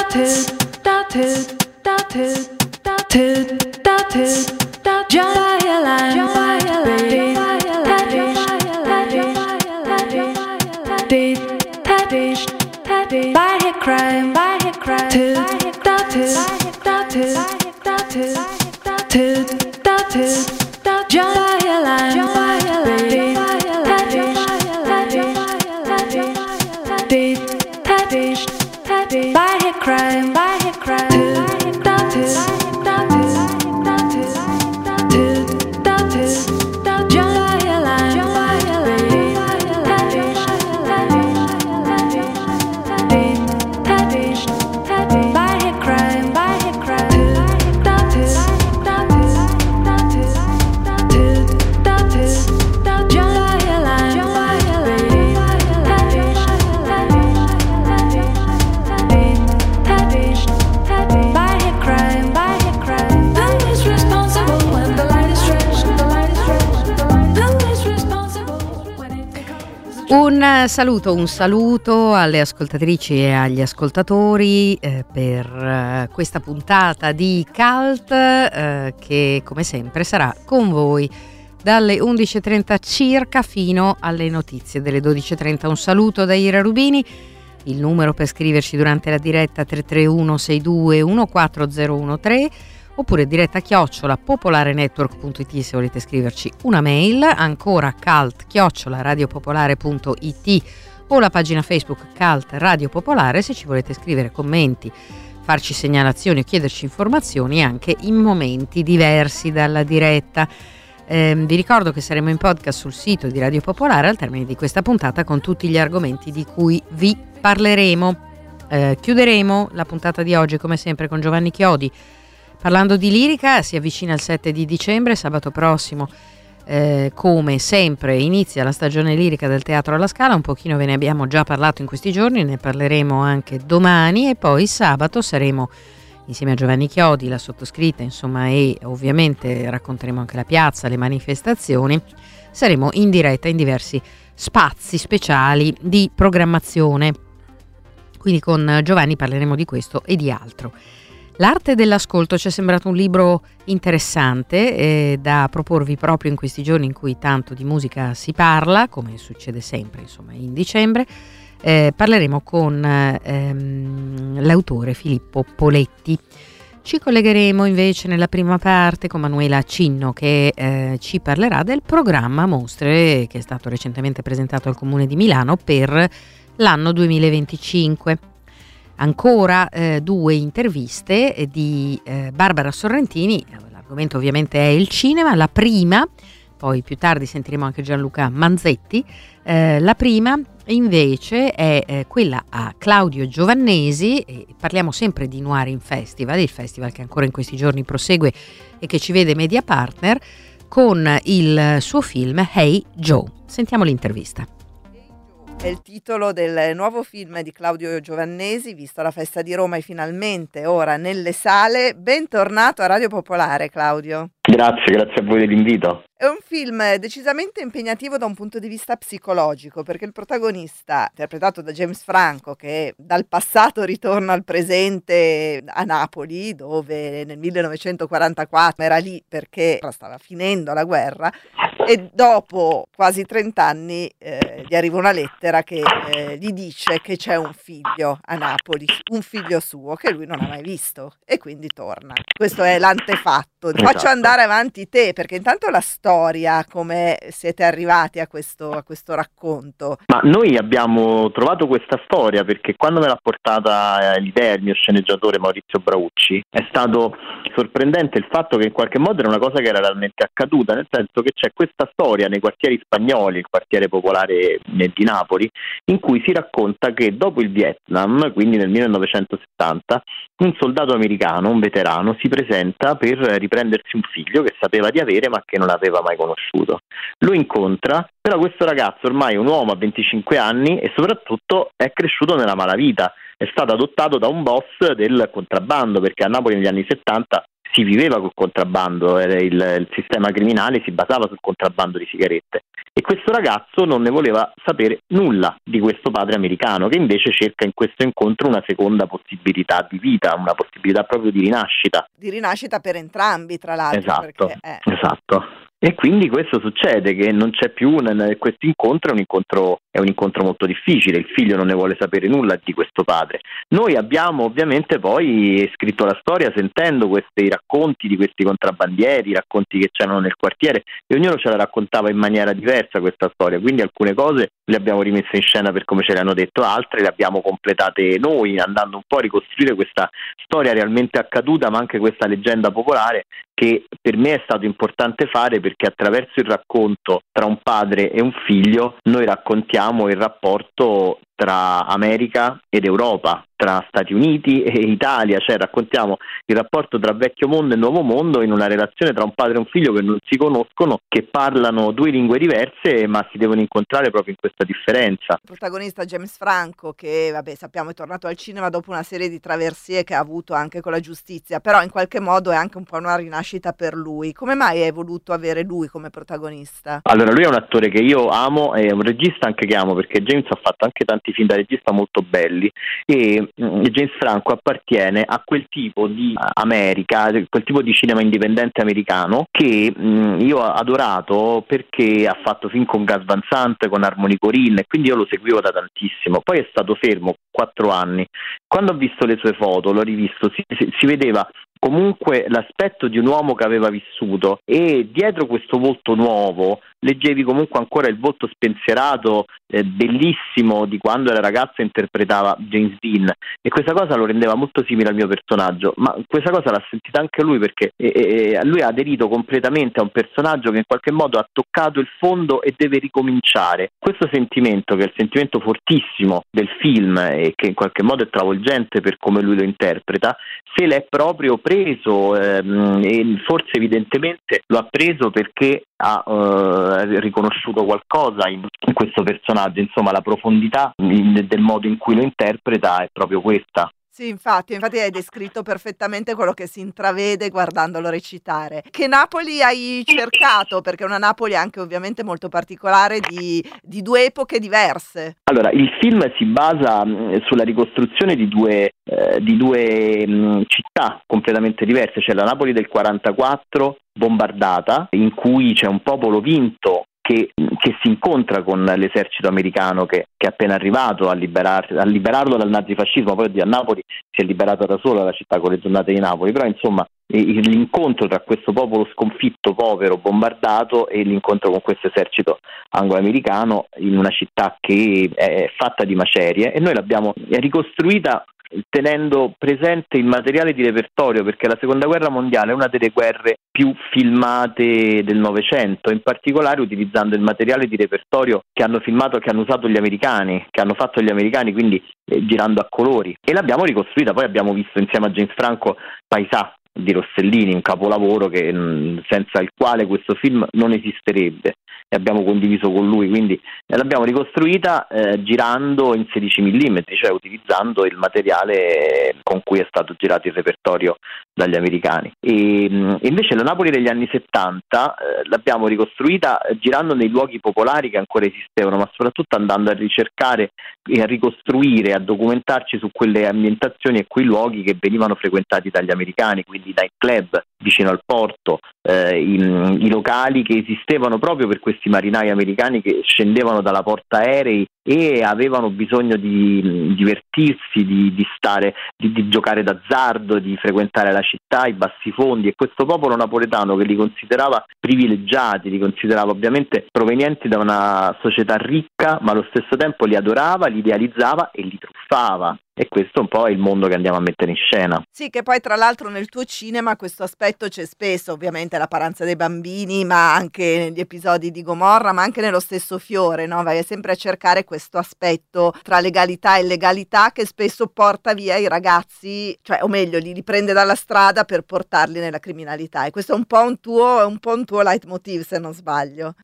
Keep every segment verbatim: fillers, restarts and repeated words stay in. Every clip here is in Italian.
Un saluto, un saluto alle ascoltatrici e agli ascoltatori eh, per eh, questa puntata di Cult eh, che come sempre sarà con voi dalle undici e trenta circa fino alle notizie delle dodici e trenta. Un saluto da Ira Rubini, il numero per scriverci durante la diretta tre tre uno sei due uno quattro zero uno tre oppure diretta chiocciola popolarenetwork punto it se volete scriverci una mail, ancora cult chiocciola radiopopolare punto it o la pagina Facebook Cult Radio Popolare se ci volete scrivere commenti, farci segnalazioni o chiederci informazioni anche in momenti diversi dalla diretta. Eh, vi ricordo che saremo in podcast sul sito di Radio Popolare al termine di questa puntata con tutti gli argomenti di cui vi parleremo. Eh, chiuderemo la puntata di oggi come sempre con Giovanni Chiodi. Parlando di lirica, si avvicina il sette di dicembre, sabato prossimo, eh, come sempre inizia la stagione lirica del Teatro alla Scala, un pochino ve ne abbiamo già parlato in questi giorni, ne parleremo anche domani e poi sabato saremo insieme a Giovanni Chiodi, la sottoscritta, insomma, e ovviamente racconteremo anche la piazza, le manifestazioni, saremo in diretta in diversi spazi speciali di programmazione, quindi con Giovanni parleremo di questo e di altro. L'arte dell'ascolto ci è sembrato un libro interessante eh, da proporvi proprio in questi giorni in cui tanto di musica si parla, come succede sempre insomma in dicembre. Eh, parleremo con ehm, l'autore Filippo Poletti. Ci collegheremo invece nella prima parte con Manuela Cinno che eh, ci parlerà del programma Mostre che è stato recentemente presentato al Comune di Milano per l'anno duemilaventicinque. Ancora eh, due interviste di eh, Barbara Sorrentini, l'argomento ovviamente è il cinema, la prima, poi più tardi sentiremo anche Gianluca Manzetti, eh, la prima invece è eh, quella a Claudio Giovannesi, e parliamo sempre di Noir in Festival, il festival che ancora in questi giorni prosegue e che ci vede media partner, con il suo film Hey Joe. Sentiamo l'intervista. È il titolo del nuovo film di Claudio Giovannesi, visto la festa di Roma e finalmente ora nelle sale. Bentornato a Radio Popolare, Claudio. Grazie, grazie a voi dell'invito. È un film decisamente impegnativo da un punto di vista psicologico, perché il protagonista, interpretato da James Franco, che dal passato ritorna al presente a Napoli, dove nel millenovecentoquarantaquattro era lì perché stava finendo la guerra, e dopo quasi trent'anni eh, gli arriva una lettera che eh, gli dice che c'è un figlio a Napoli, un figlio suo che lui non ha mai visto, e quindi torna. Questo è l'antefatto. Esatto. Faccio andare avanti te, perché intanto la storia, come siete arrivati a questo, a questo racconto? Ma noi abbiamo trovato questa storia perché quando me l'ha portata l'idea il mio sceneggiatore Maurizio Braucci, è stato sorprendente il fatto che in qualche modo era una cosa che era realmente accaduta, nel senso che c'è questa storia nei quartieri spagnoli, il quartiere popolare di Napoli, in cui si racconta che dopo il Vietnam, quindi nel millenovecentosettanta, un soldato americano, un veterano, si presenta per riprendersi un figlio che sapeva di avere ma che non aveva mai conosciuto. Lo incontra, però questo ragazzo ormai è un uomo a venticinque anni e soprattutto è cresciuto nella malavita, è stato adottato da un boss del contrabbando, perché a Napoli negli anni settanta si viveva col contrabbando, era il, il sistema criminale si basava sul contrabbando di sigarette, e questo ragazzo non ne voleva sapere nulla di questo padre americano, che invece cerca in questo incontro una seconda possibilità di vita, una possibilità proprio di rinascita. Di rinascita per entrambi, tra l'altro. Esatto, perché, eh. esatto. E quindi questo succede, che non c'è più un, questo incontro, è un incontro è un incontro molto difficile, il figlio non ne vuole sapere nulla di questo padre. Noi abbiamo ovviamente poi scritto la storia sentendo questi racconti di questi contrabbandieri, i racconti che c'erano nel quartiere, e ognuno ce la raccontava in maniera diversa questa storia, quindi alcune cose le abbiamo rimesse in scena per come ce le hanno detto, altre le abbiamo completate noi, andando un po' a ricostruire questa storia realmente accaduta, ma anche questa leggenda popolare, che per me è stato importante fare, perché attraverso il racconto tra un padre e un figlio noi raccontiamo il rapporto tra America ed Europa, tra Stati Uniti e Italia, cioè raccontiamo il rapporto tra vecchio mondo e nuovo mondo in una relazione tra un padre e un figlio che non si conoscono, che parlano due lingue diverse ma si devono incontrare proprio in questa differenza. Il protagonista James Franco, che vabbè sappiamo è tornato al cinema dopo una serie di traversie che ha avuto anche con la giustizia, però in qualche modo è anche un po' una rinascita per lui. Come mai hai voluto avere lui come protagonista? Allora, lui è un attore che io amo, è un regista anche che amo, perché James ha fatto anche tanti film da regista molto belli, e mh, James Franco appartiene a quel tipo di America, quel tipo di cinema indipendente americano che mh, io ho adorato, perché ha fatto film con Gus Van Sant, con Harmony Korine, e quindi io lo seguivo da tantissimo. Poi è stato fermo quattro anni. Quando ho visto le sue foto, l'ho rivisto, si, si, si vedeva comunque l'aspetto di un uomo che aveva vissuto, e dietro questo volto nuovo leggevi comunque ancora il volto spensierato, eh, bellissimo, di quando era ragazzo e interpretava James Dean, e questa cosa lo rendeva molto simile al mio personaggio, ma questa cosa l'ha sentita anche lui, perché eh, eh, lui ha aderito completamente a un personaggio che in qualche modo ha toccato il fondo e deve ricominciare. Questo sentimento, che è il sentimento fortissimo del film e che in qualche modo è travolgente per come lui lo interpreta, se l'è proprio preso, ehm, e forse evidentemente lo ha preso perché ha eh, riconosciuto qualcosa in, in questo personaggio. Insomma, la profondità in, del modo in cui lo interpreta è proprio questa. Sì, infatti, infatti hai descritto perfettamente quello che si intravede guardandolo recitare. Che Napoli hai cercato? Perché è una Napoli anche ovviamente molto particolare, di, di due epoche diverse. Allora, il film si basa mh, sulla ricostruzione di due, eh, di due mh, città completamente diverse. C'è la Napoli del quarantaquattro bombardata, in cui c'è un popolo vinto Che, che si incontra con l'esercito americano che, che è appena arrivato a, liberar, a liberarlo dal nazifascismo. Poi a Napoli si è liberata da sola la città con le giornate di Napoli, però insomma l'incontro tra questo popolo sconfitto, povero, bombardato, e l'incontro con questo esercito anglo-americano in una città che è fatta di macerie, e noi l'abbiamo ricostruita tenendo presente il materiale di repertorio, perché la seconda guerra mondiale è una delle guerre più filmate del Novecento, in particolare utilizzando il materiale di repertorio che hanno filmato, che hanno usato gli americani, che hanno fatto gli americani, quindi eh, girando a colori, e l'abbiamo ricostruita. Poi abbiamo visto insieme a James Franco Paesà di Rossellini, un capolavoro che mh, senza il quale questo film non esisterebbe, e abbiamo condiviso con lui, quindi eh, l'abbiamo ricostruita eh, girando in sedici millimetri, cioè utilizzando il materiale con cui è stato girato il repertorio dagli americani. E mh, invece la Napoli degli anni settanta eh, l'abbiamo ricostruita eh, girando nei luoghi popolari che ancora esistevano, ma soprattutto andando a ricercare e a ricostruire, a documentarci su quelle ambientazioni e quei luoghi che venivano frequentati dagli americani, quindi i nightclub vicino al porto, eh, i, i locali che esistevano proprio per questi marinai americani che scendevano dalla portaerei e avevano bisogno di divertirsi, di, di stare, di, di giocare d'azzardo, di frequentare la città, i bassifondi, e questo popolo napoletano che li considerava privilegiati, li considerava ovviamente provenienti da una società ricca, ma allo stesso tempo li adorava, li idealizzava e li truffava. E questo un po' è il mondo che andiamo a mettere in scena. Sì, che poi tra l'altro nel tuo cinema questo aspetto c'è spesso, ovviamente la paranza dei bambini, ma anche negli episodi di Gomorra, ma anche nello stesso Fiore, no? Vai sempre a cercare questo aspetto tra legalità e illegalità che spesso porta via i ragazzi, cioè o meglio li, li prende dalla strada per portarli nella criminalità, e questo è un po' un tuo, un po' un tuo leitmotiv, se non sbaglio.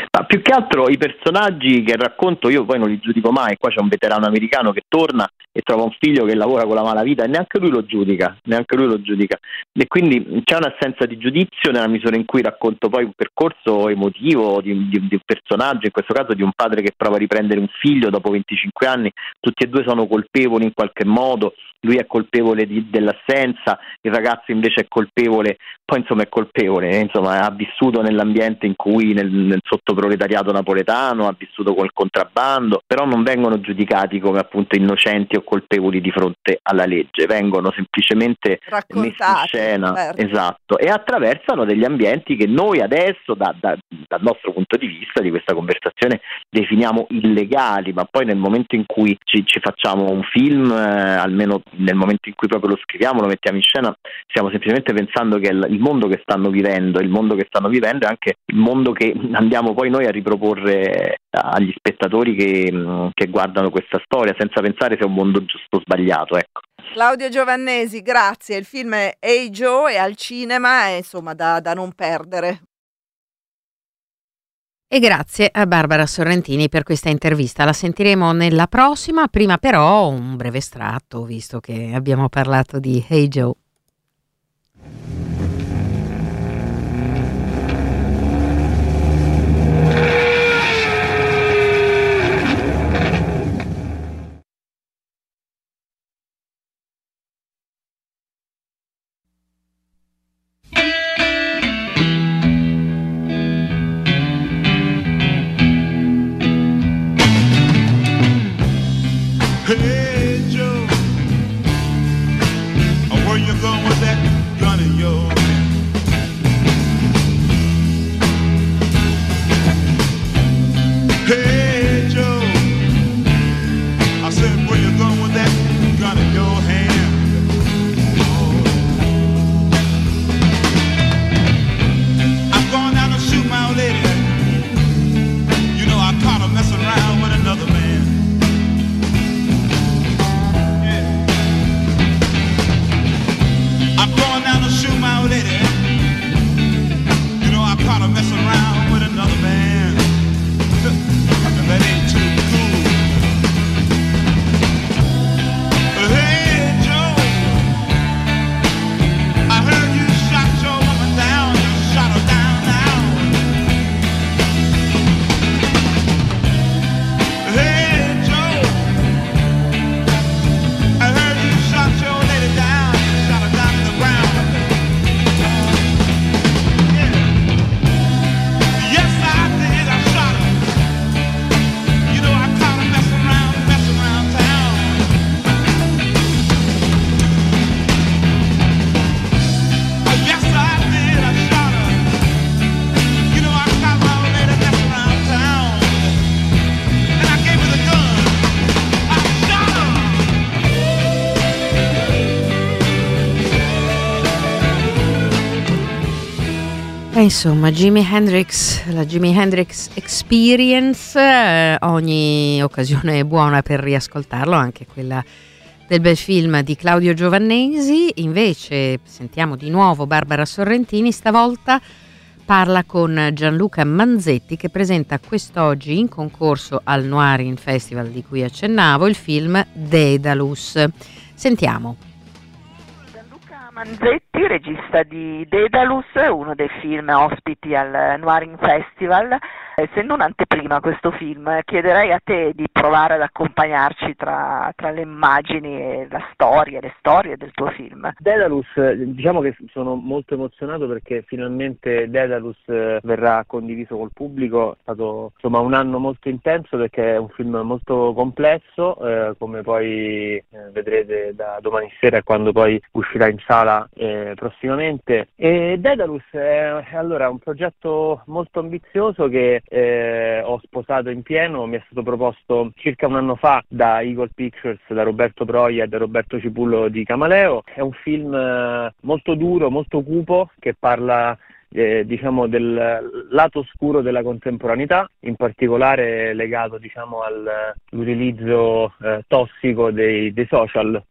Ma più che altro i personaggi che racconto io poi non li giudico mai. Qua c'è un veterano americano che torna e trova un figlio che lavora con la malavita e neanche lui lo giudica, neanche lui lo giudica. E quindi c'è un'assenza di giudizio nella misura in cui racconto poi un percorso emotivo di, di, di un personaggio, in questo caso di un padre che prova a riprendere un figlio dopo venticinque anni. Tutti e due sono colpevoli in qualche modo. Lui è colpevole di, dell'assenza, il ragazzo invece è colpevole, poi insomma è colpevole, eh, insomma ha vissuto nell'ambiente in cui, nel, nel sottoproletariato napoletano, ha vissuto col contrabbando, però non vengono giudicati come appunto innocenti o colpevoli di fronte alla legge, vengono semplicemente messi in scena, certo. Esatto, e attraversano degli ambienti che noi adesso, da, da, dal nostro punto di vista di questa conversazione, definiamo illegali, ma poi nel momento in cui ci, ci facciamo un film, eh, almeno nel momento in cui proprio lo scriviamo, lo mettiamo in scena, stiamo semplicemente pensando che il mondo che stanno vivendo, il mondo che stanno vivendo è anche il mondo che andiamo poi noi a riproporre agli spettatori che, che guardano questa storia, senza pensare se è un mondo giusto o sbagliato, ecco. Claudio Giovannesi, grazie. Il film è Hey Joe, è al cinema, è insomma da, da non perdere. E grazie a Barbara Sorrentini per questa intervista. La sentiremo nella prossima, prima però un breve estratto, visto che abbiamo parlato di Hey Joe. Hey Joe, where you going with that gun in your hand? Hey Joe, I said where you going with that gun in your hand? Oh. I'm going down to shoot my old lady. You know I caught her messing around with another man. I'm going down to shoot my old lady. You know I caught her messing around with another man. And that ain't too cool. Hey Joe, I heard you shot your woman down. You shot her down now. Hey Joe, I heard you shot your lady down. You shot her down to the ground. Yeah. Yes, I did. I shot her. You know, I caught her messing around, messing around town. Yes, I did. I shot her. You know, I caught my old lady messing around town. And I gave her the gun. I shot her. E insomma, Jimi Hendrix, la Jimi Hendrix Experience, eh, ogni occasione è buona per riascoltarlo, anche quella del bel film di Claudio Giovannesi. Invece sentiamo di nuovo Barbara Sorrentini, stavolta parla con Gianluca Manzetti, che presenta quest'oggi in concorso al Noirin Festival di cui accennavo il film Daedalus. Sentiamo. Gianluca Manzetti, regista di Daedalus, uno dei film ospiti al Noirin Festival. Essendo un'anteprima questo film, chiederei a te di provare ad accompagnarci tra, tra le immagini e la storia, le storie del tuo film. Daedalus, diciamo che sono molto emozionato perché finalmente Daedalus verrà condiviso col pubblico. È stato insomma un anno molto intenso perché è un film molto complesso, eh, come poi eh, vedrete da domani sera quando poi uscirà in sala eh, prossimamente. E Daedalus è, è allora un progetto molto ambizioso che Eh, ho sposato in pieno. Mi è stato proposto circa un anno fa da Eagle Pictures, da Roberto Proia e da Roberto Cipullo di Camaleo. È un film eh, molto duro, molto cupo, che parla eh, diciamo del lato oscuro della contemporaneità, in particolare legato diciamo all'utilizzo eh, tossico dei, dei social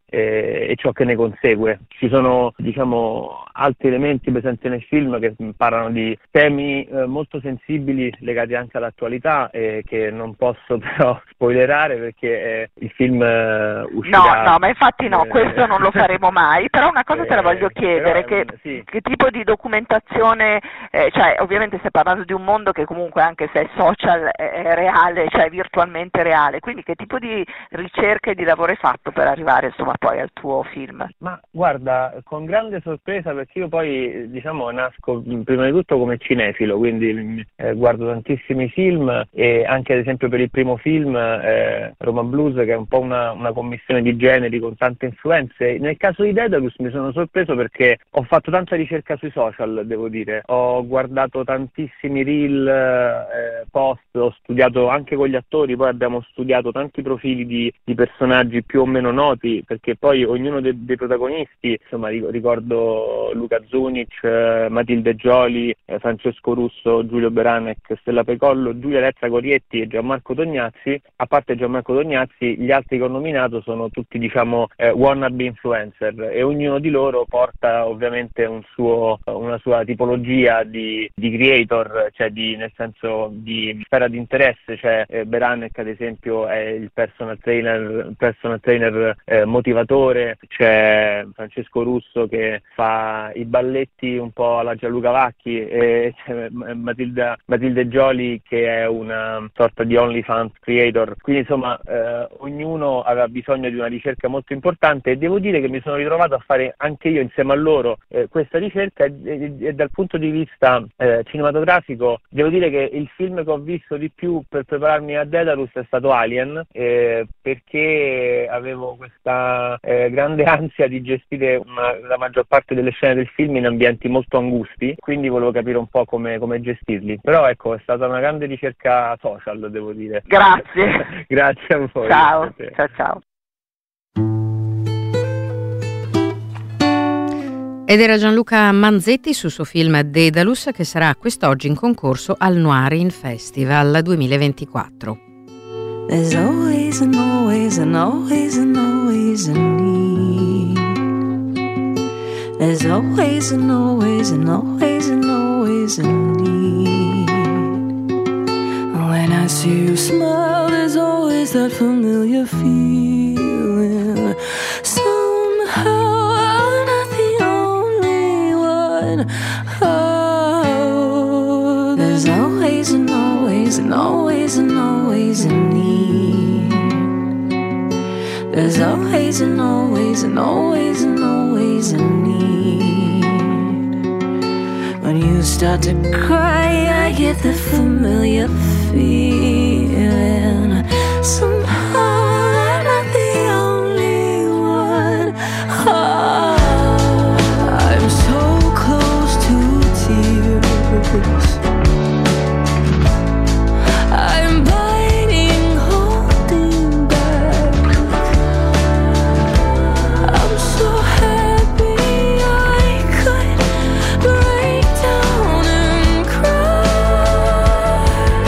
e, e ciò che ne consegue. Ci sono, diciamo, altri elementi presenti nel film che parlano di temi eh, molto sensibili legati anche all'attualità e che non posso però spoilerare perché eh, il film eh, uscirà. No, no, ma infatti no, eh, questo non lo faremo mai, però una cosa te la voglio chiedere, però, che, sì. che tipo di documentazione, eh, cioè ovviamente stai parlando di un mondo che comunque anche se è social è, è reale, cioè virtualmente reale, quindi che tipo di ricerca e di lavoro hai fatto per arrivare insomma poi al tuo film? Ma guarda, con grande sorpresa perché io poi diciamo nasco prima di tutto come cinefilo, quindi eh, guardo tantissimi film e anche ad esempio per il primo film eh, Roma Blues, che è un po' una, una commissione di generi con tante influenze. Nel caso di Daedalus mi sono sorpreso perché ho fatto tanta ricerca sui social, devo dire, ho guardato tantissimi reel, eh, post, ho studiato anche con gli attori, poi abbiamo studiato tanti profili di, di personaggi più o meno noti, perché poi ognuno dei, dei protagonisti, insomma ricordo Luca Zunic, eh, Matilde Gioli, eh, Francesco Russo, Giulio Beranec, Stella Pecollo, Giulia Elettra Corietti e Gianmarco Tognazzi. A parte Gianmarco Tognazzi, gli altri che ho nominato sono tutti diciamo eh, wannabe influencer e ognuno di loro porta ovviamente un suo, una sua tipologia di, di creator, cioè di, nel senso di sfera di interesse, cioè eh, Beranec ad esempio è il personal trainer, personal trainer eh, motivatore, c'è Francesco Russo che fa i balletti un po' alla Gianluca Vacchi e c'è Matilda, Matilde Gioli che è una sorta di OnlyFans creator, quindi insomma eh, ognuno aveva bisogno di una ricerca molto importante e devo dire che mi sono ritrovato a fare anche io insieme a loro eh, questa ricerca e, e, e dal punto di vista eh, cinematografico devo dire che il film che ho visto di più per prepararmi a Daedalus è stato Alien eh, perché avevo questa eh, grande ansia di gestire una, la maggior parte delle scene del film in ambienti molto angusti, quindi volevo capire un po' come, come gestirli, però ecco è stata una grande ricerca social, devo dire. Grazie. Grazie a voi. Ciao, ciao ciao. Ed era Gianluca Manzetti sul suo film Daedalus, che sarà quest'oggi in concorso al Noirin Festival duemilaventiquattro. There's always and always and always and always a need. There's always and always and always and always a need. When I see you smile, there's always that familiar feeling. Somehow I'm not the only one. Oh, there's always and always and always and always a need. There's always and always and always and always a need. When you start to cry, I get the familiar feeling. Somehow I'm not the only one. Oh, I'm so close to tears. I'm biting, holding back. I'm so happy I could break down and cry.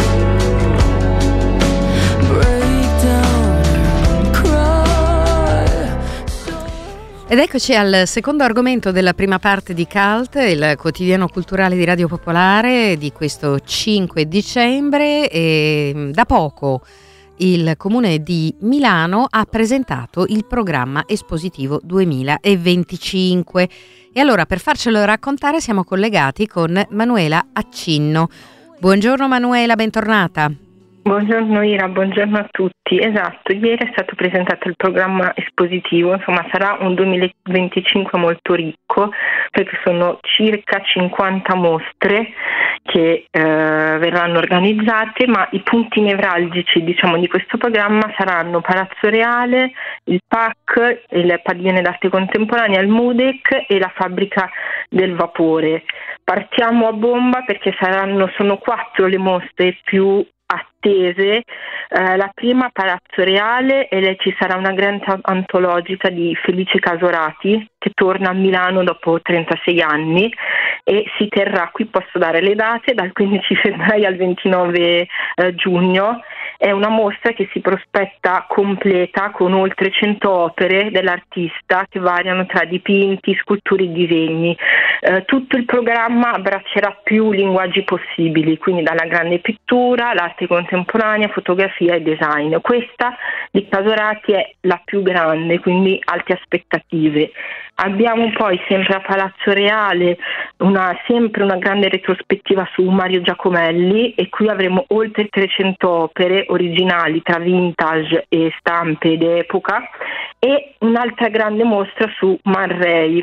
Break down and cry. Ed eccoci al secondo argomento della prima parte di Cult, il quotidiano culturale di Radio Popolare di questo cinque dicembre. E da poco il Comune di Milano ha presentato il programma espositivo duemilaventicinque e allora per farcelo raccontare siamo collegati con Manuela Accinno. Buongiorno Manuela, bentornata. Buongiorno Ira, buongiorno a tutti. Esatto, ieri è stato presentato il programma espositivo, insomma sarà un duemilaventicinque molto ricco perché sono circa cinquanta mostre che eh, verranno organizzate, ma i punti nevralgici diciamo di questo programma saranno Palazzo Reale, il P A C, il Padiglione d'Arte Contemporanea, il MUDEC e la Fabbrica del Vapore. Partiamo a bomba perché saranno sono quattro le mostre più attese. Eh, la prima Palazzo Reale e lei ci sarà una grande antologica di Felice Casorati che torna a Milano dopo trentasei anni e si terrà, qui posso dare le date, dal quindici febbraio al ventinove eh, giugno è una mostra che si prospetta completa con oltre cento opere dell'artista che variano tra dipinti, sculture e disegni. Eh, tutto il programma abbraccerà più linguaggi possibili, quindi dalla grande pittura, l'arte contemporanea, fotografia e design. Questa di Casorati è la più grande, quindi alte aspettative. Abbiamo poi sempre a Palazzo Reale una, sempre una grande retrospettiva su Mario Giacomelli, e qui avremo oltre trecento opere originali tra vintage e stampe d'epoca, e un'altra grande mostra su Man Ray.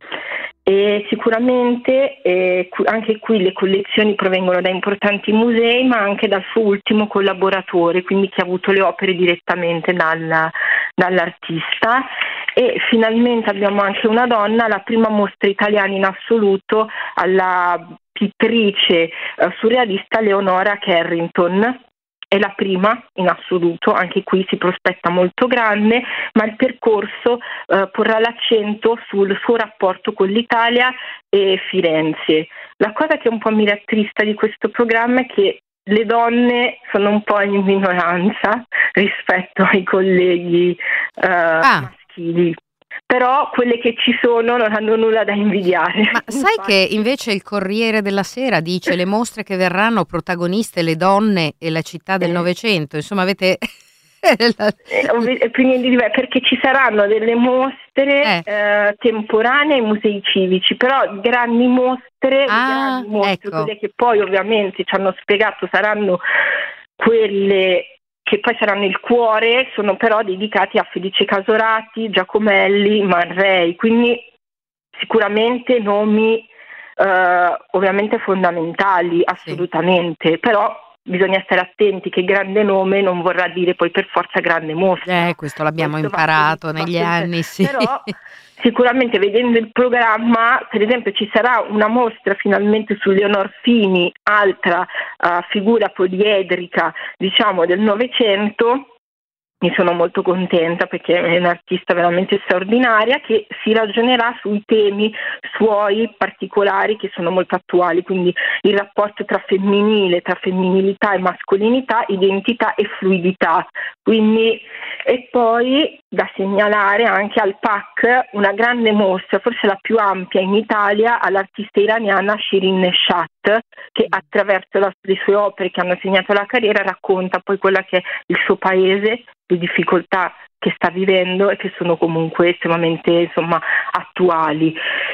E sicuramente eh, anche qui le collezioni provengono da importanti musei, ma anche dal suo ultimo collaboratore, quindi chi ha avuto le opere direttamente dal, dall'artista. E finalmente abbiamo anche una donna, la prima mostra italiana in assoluto alla pittrice eh, surrealista Leonora Carrington. È la prima in assoluto, anche qui si prospetta molto grande, ma il percorso eh, porrà l'accento sul suo rapporto con l'Italia e Firenze. La cosa che un po' mi rattrista di questo programma è che le donne sono un po' in minoranza rispetto ai colleghi eh, Ah. maschili. Però quelle che ci sono non hanno nulla da invidiare. Ma sai che invece il Corriere della Sera dice le mostre che verranno protagoniste le donne e la città del Eh. Novecento, insomma avete... la- Eh, ovvi- e quindi di- perché ci saranno delle mostre Eh. eh, temporanee ai musei civici, però grandi mostre, Ah, grandi mostre, ecco. quelle che poi ovviamente ci hanno spiegato saranno quelle che poi saranno il cuore, sono però dedicati a Felice Casorati, Giacomelli, Man Ray, quindi sicuramente nomi eh, ovviamente fondamentali, assolutamente, però bisogna stare attenti che grande nome non vorrà dire poi per forza grande mostra. Eh, questo l'abbiamo Questo va imparato sempre- negli va sempre- anni, sì. Però sicuramente vedendo il programma, per esempio ci sarà una mostra finalmente su Leonor Fini, altra eh, figura poliedrica diciamo del Novecento. Mi sono molto contenta perché è un'artista veramente straordinaria che si ragionerà sui temi suoi particolari che sono molto attuali, quindi il rapporto tra femminile, tra femminilità e mascolinità, identità e fluidità. Quindi, e poi da segnalare anche al P A C una grande mostra, forse la più ampia in Italia, all'artista iraniana Shirin Neshat, che attraverso la- le sue opere che hanno segnato la carriera racconta poi quella che è il suo paese, le difficoltà che sta vivendo e che sono comunque estremamente insomma attuali.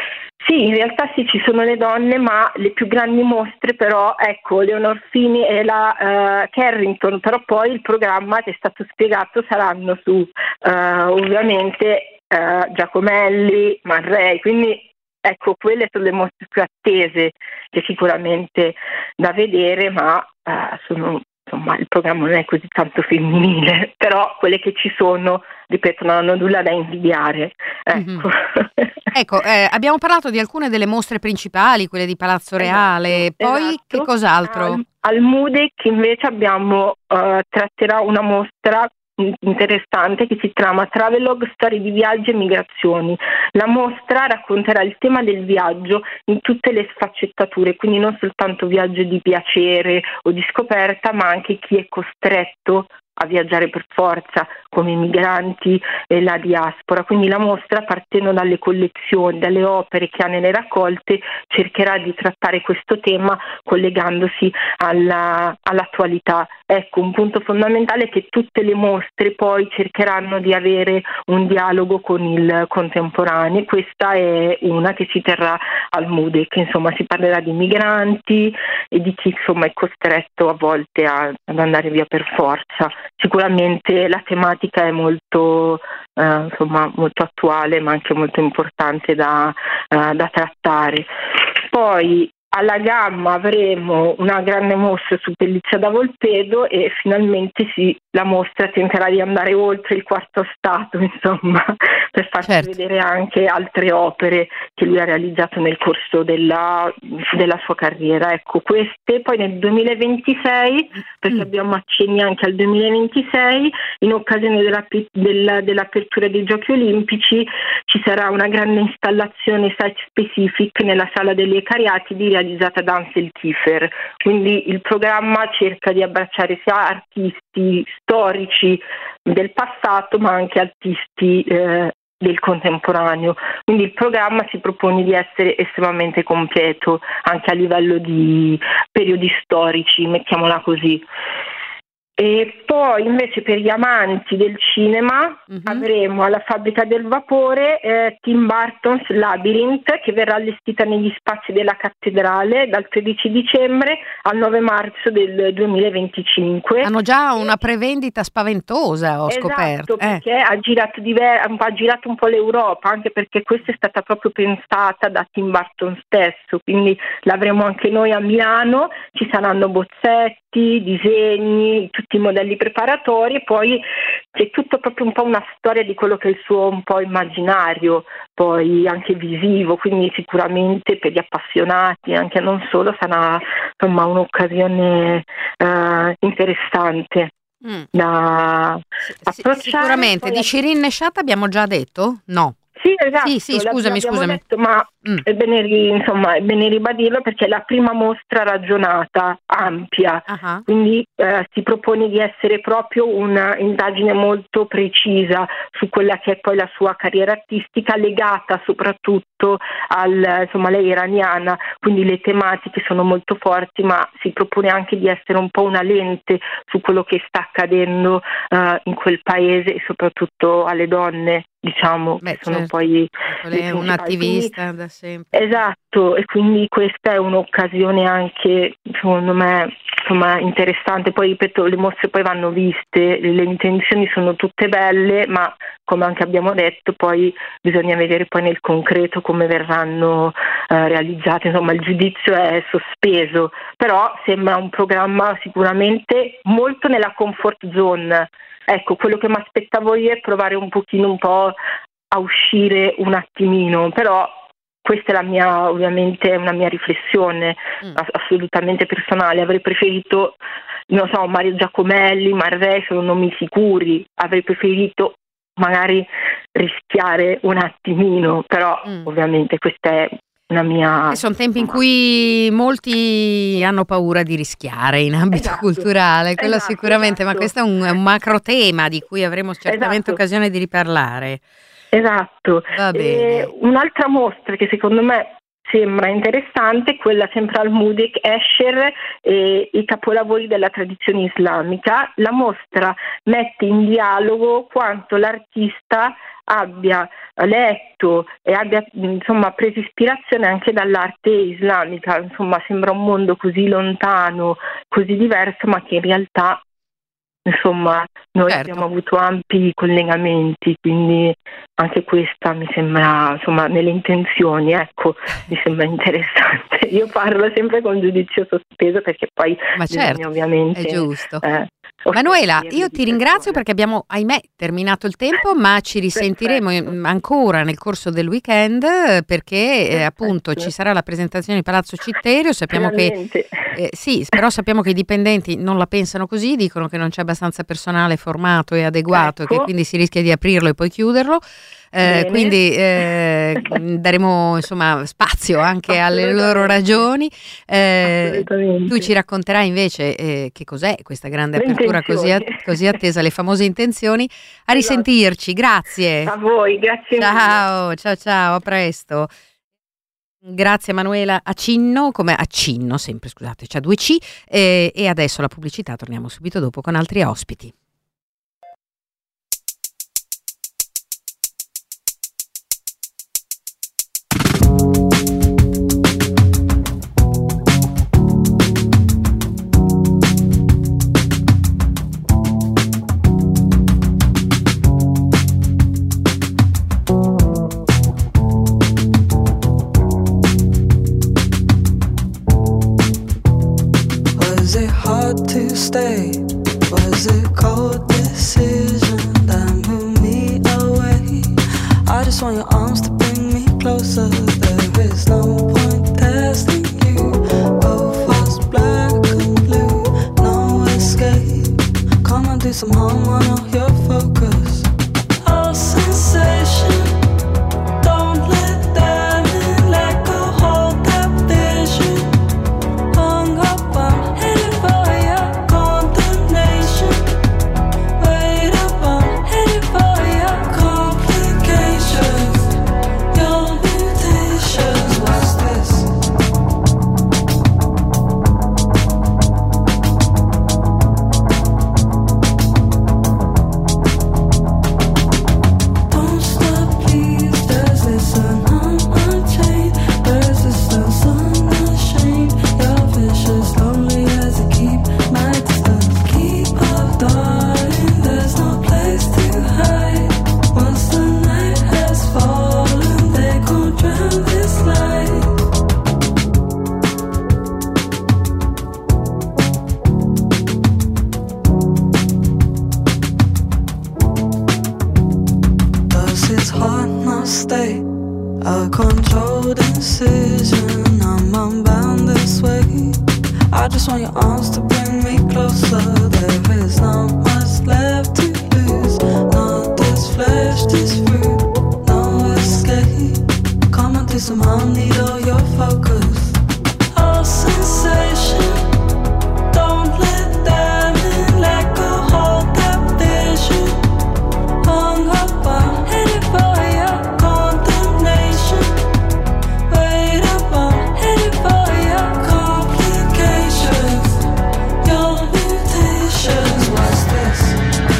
Sì, in realtà sì, ci sono le donne, ma le più grandi mostre però, ecco, Leonor Fini e la eh, Carrington, però poi il programma che è stato spiegato saranno su eh, ovviamente eh, Giacomelli, Man Ray, quindi ecco, quelle sono le mostre più attese che sicuramente da vedere, ma eh, sono insomma il programma non è così tanto femminile, però quelle che ci sono, ripeto, non hanno nulla da invidiare. Ecco. Ecco, eh, abbiamo parlato di alcune delle mostre principali, quelle di Palazzo Reale, Esatto, poi esatto. che cos'altro? Al, al Mudec invece abbiamo eh, tratterà una mostra in- interessante che si chiama Travelog, storie di viaggi e migrazioni. La mostra racconterà il tema del viaggio in tutte le sfaccettature, quindi non soltanto viaggio di piacere o di scoperta, ma anche chi è costretto a viaggiare per forza, come i migranti e la diaspora. Quindi la mostra, partendo dalle collezioni, dalle opere che ha nelle raccolte, cercherà di trattare questo tema collegandosi alla, all'attualità. Ecco, un punto fondamentale è che tutte le mostre poi cercheranno di avere un dialogo con il contemporaneo. Questa è una che si terrà al Mudec, insomma si parlerà di migranti e di chi insomma è costretto a volte a, ad andare via per forza. Sicuramente la tematica è molto, eh, insomma, molto attuale, ma anche molto importante da, eh, da trattare. Poi alla Gamma avremo una grande mostra su Pelliccia da Volpedo e finalmente si la mostra tenterà di andare oltre il quarto stato, insomma, per farci Certo. vedere anche altre opere che lui ha realizzato nel corso della, della sua carriera. Ecco, queste poi nel duemilaventisei, perché Mm. abbiamo accenni anche al duemilaventisei, in occasione della, della- dell'apertura dei Giochi Olimpici ci sarà una grande installazione site specific nella Sala delle Cariatidi realizzata da Ansel Kiefer. Quindi il programma cerca di abbracciare sia artisti storici del passato ma anche artisti eh, del contemporaneo. Quindi il programma si propone di essere estremamente completo anche a livello di periodi storici, mettiamola così. E poi invece per gli amanti del cinema Mhm. avremo alla Fabbrica del Vapore eh, Tim Burton's Labyrinth, che verrà allestita negli spazi della cattedrale dal tredici dicembre al nove marzo del duemilaventicinque. Hanno già una prevendita spaventosa, ho scoperto. Esatto, perché ha girato, diver- ha girato un po' l'Europa, anche perché questa è stata proprio pensata da Tim Burton stesso, quindi l'avremo anche noi a Milano, ci saranno bozzetti, disegni, tutti i modelli preparatori e poi c'è tutto proprio un po' una storia di quello che è il suo un po' immaginario, poi anche visivo, quindi sicuramente per gli appassionati, anche non solo, sarà insomma un'occasione eh, interessante Mm. da Sì, approcciare. sicuramente. Poi- Di Shirin Neshat abbiamo già detto? No. Sì, esatto. Sì, sì, scusami, l'abbiamo scusami. detto, ma Mm. è bene, ri- insomma, è bene ribadirlo perché è la prima mostra ragionata, ampia, Ah, quindi eh, si propone di essere proprio una indagine molto precisa su quella che è poi la sua carriera artistica, legata soprattutto al, insomma, lei è iraniana, quindi le tematiche sono molto forti, ma si propone anche di essere un po' una lente su quello che sta accadendo eh, in quel paese e soprattutto alle donne, diciamo, Beh, che sono certo. poi Ecco, lei le è principali. un'attivista da sempre. Esatto, e quindi questa è un'occasione anche, secondo me, insomma, interessante. Poi ripeto, le mostre poi vanno viste, le intenzioni sono tutte belle, ma come anche abbiamo detto, poi bisogna vedere poi nel concreto come verranno eh, realizzate. Insomma, il giudizio è sospeso, però sembra un programma sicuramente molto nella comfort zone. Ecco, quello che mi aspettavo io è provare un pochino un po' a uscire un attimino, però questa è la mia, ovviamente, una mia riflessione Mm. ass- assolutamente personale. Avrei preferito, non so, Mario Giacomelli, Marrei sono nomi sicuri, avrei preferito magari rischiare un attimino, però Mm. ovviamente questa è una mia... E sono tempi in cui molti hanno paura di rischiare in ambito Esatto, culturale, quello esatto, sicuramente, ma esatto. questo è un, è un macro tema di cui avremo certamente Esatto. occasione di riparlare. Esatto. Va E bene. un'altra mostra che secondo me sembra interessante è quella sempre al Mudec, Escher e i capolavori della tradizione islamica. La mostra mette in dialogo quanto l'artista abbia letto e abbia insomma preso ispirazione anche dall'arte islamica. Insomma, sembra un mondo così lontano, così diverso, ma che in realtà insomma noi Certo. abbiamo avuto ampi collegamenti, quindi anche questa mi sembra, insomma, nelle intenzioni, ecco, mi sembra interessante. Io parlo sempre con giudizio sospeso perché poi Ma bisogna certo, ovviamente è giusto. eh, Manuela, offenderli io di ti ringrazio persone. perché abbiamo, ahimè, terminato il tempo, ma ci risentiremo Perfetto. in- ancora nel corso del weekend eh, perché eh, Perfetto. appunto ci sarà la presentazione di Palazzo Citterio. Sappiamo che Finalmente. eh, sì, però sappiamo che i dipendenti non la pensano così, dicono che non c'è abbastanza personale formato e adeguato e che Ecco. quindi si rischia di aprirlo e poi chiuderlo. Eh, Bene. quindi eh, daremo insomma spazio anche alle loro Assolutamente. ragioni. Eh, Assolutamente. tu ci racconterai invece eh, che cos'è questa grande Le apertura così, a- intenzioni. così attesa, le famose intenzioni. A risentirci, grazie. A voi, grazie mille. Ciao, ciao, ciao, a presto. Grazie Manuela Acinno, come Accinno sempre, scusate, c'ha due C, eh, e adesso la pubblicità, torniamo subito dopo con altri ospiti. Was it hard to stay? Was it cold? just want your arms to bring me closer. There is no point testing you. Both us black and blue, no escape. Come and do some harm, I know your focus. All sensation. Don't let them in, let go, hold that vision. Hung up, I'm headed for your condemnation. Wait up, I'm headed for your complications. Your mutations, what's this? Don't stop, please, there's this an unchained resistance, unashamed. You're vicious, lonely as I keep my distance. Keep up, darling, there's no place to hide. Once the night has fallen, they gon' drown this light. Does his heart not stay? A controlled incision, I'm unbound this way. I just want your arms to bring me closer. There is not much left to lose. Not this flesh, this fruit, no escape. Come and do some harm, need all your focus. All sensation. Don't let them in, let go, hold that vision. Hung up, I'm headed for your condemnation. Wait up, I'm headed for your complications. Your mutations, what's this?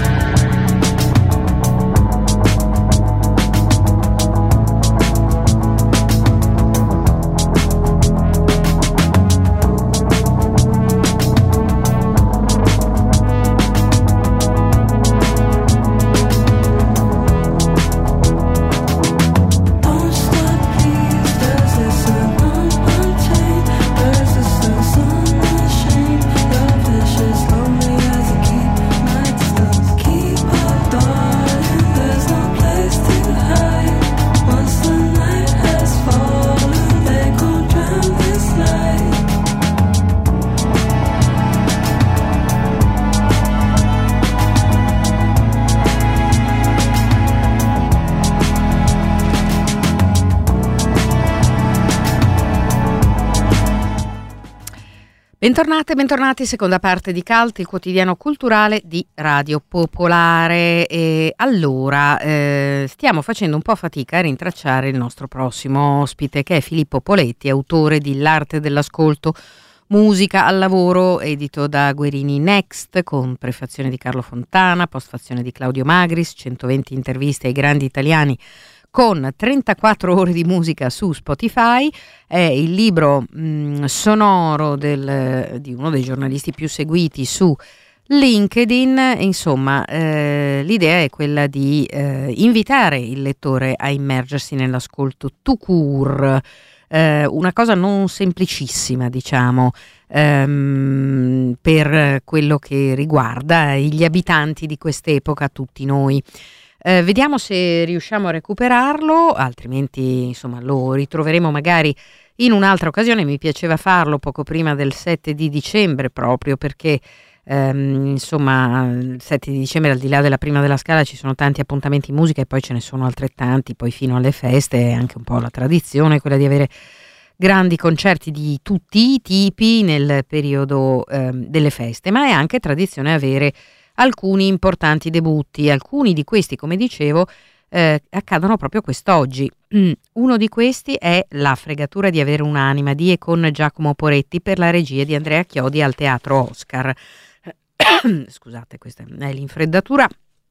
Don't stop, please, there's this an unchained resistance, unashamed. You're vicious, lonely as I keep my distance. Keep up, darling, there's no place to hide. Once the night has fallen, they gon' drown this light. Bentornate, bentornati, seconda parte di Cult, il quotidiano culturale di Radio Popolare. E allora, eh, stiamo facendo un po' fatica a rintracciare il nostro prossimo ospite, che è Filippo Poletti, autore di L'arte dell'ascolto, musica al lavoro, edito da Guerini Next, con prefazione di Carlo Fontana, postfazione di Claudio Magris, centoventi interviste ai grandi italiani con trentaquattro ore di musica su Spotify. È il libro mh, sonoro del, di uno dei giornalisti più seguiti su LinkedIn. Insomma, eh, l'idea è quella di eh, invitare il lettore a immergersi nell'ascolto tout court, eh, una cosa non semplicissima, diciamo, ehm, per quello che riguarda gli abitanti di quest'epoca, tutti noi. Eh, vediamo se riusciamo a recuperarlo, altrimenti insomma lo ritroveremo magari in un'altra occasione. Mi piaceva farlo poco prima del sette di dicembre, proprio perché ehm, insomma il sette di dicembre, al di là della prima della Scala, ci sono tanti appuntamenti in musica e poi ce ne sono altrettanti poi fino alle feste. È anche un po' la tradizione quella di avere grandi concerti di tutti i tipi nel periodo ehm, delle feste, ma è anche tradizione avere alcuni importanti debutti. Alcuni di questi, come dicevo, eh, accadono proprio quest'oggi. Mm. Uno di questi è La fregatura di avere un'anima di e con Giacomo Poretti, per la regia di Andrea Chiodi al Teatro Oscar. Scusate, questa è l'infreddatura.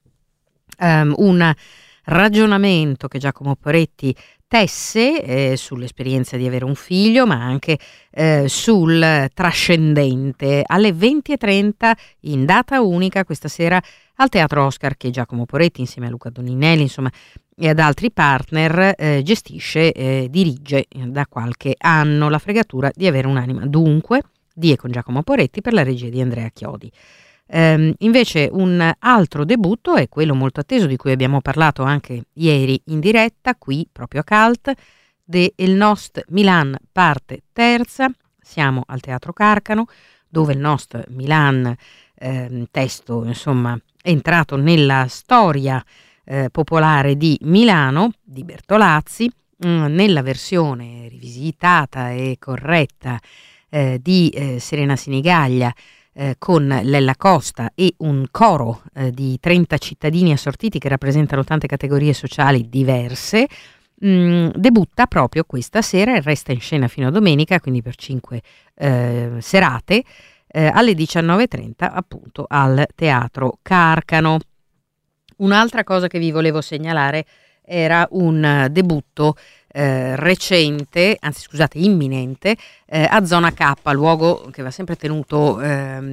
Um, un ragionamento che Giacomo Poretti tesse eh, sull'esperienza di avere un figlio, ma anche eh, sul trascendente, alle venti e trenta in data unica questa sera al Teatro Oscar, che Giacomo Poretti insieme a Luca Doninelli, insomma, e ad altri partner eh, gestisce, eh, dirige da qualche anno. La fregatura di avere un'anima, dunque, di e con Giacomo Poretti, per la regia di Andrea Chiodi. Ehm, invece un altro debutto è quello molto atteso di cui abbiamo parlato anche ieri in diretta, qui proprio a Cult, de El Nost Milan parte terza. Siamo al Teatro Carcano, dove il Nost Milan, ehm, testo insomma è entrato nella storia eh, popolare di Milano, di Bertolazzi, mh, nella versione rivisitata e corretta eh, di eh, Serena Sinigaglia, Eh, con Lella Costa e un coro eh, di trenta cittadini assortiti che rappresentano tante categorie sociali diverse. Mm, debutta proprio questa sera e resta in scena fino a domenica, quindi per cinque eh, serate, eh, alle diciannove e trenta appunto al Teatro Carcano. Un'altra cosa che vi volevo segnalare era un uh, debutto eh, recente, anzi scusate imminente, eh, a Zona K, luogo che va sempre tenuto